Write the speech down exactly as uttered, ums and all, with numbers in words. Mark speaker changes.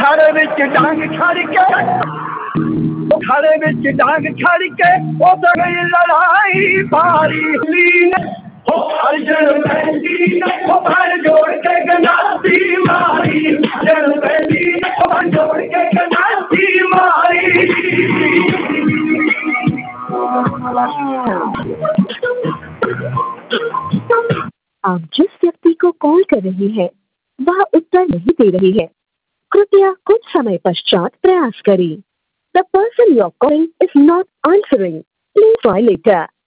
Speaker 1: घर विच डांग खड़ के घर विच डांग खड़ के ओ गई लड़ाई भारी लीन हो अर्जन बहती हो भर जोड़ के गनाती मारी अर्जन बहती हो भर जोड़ के गनाती मारी।
Speaker 2: आप जिस व्यक्ति को कॉल कर रही हैं वह उत्तर नहीं दे रही है, कृपया कुछ समय पश्चात प्रयास करें। The person you are calling is not answering. Please try later.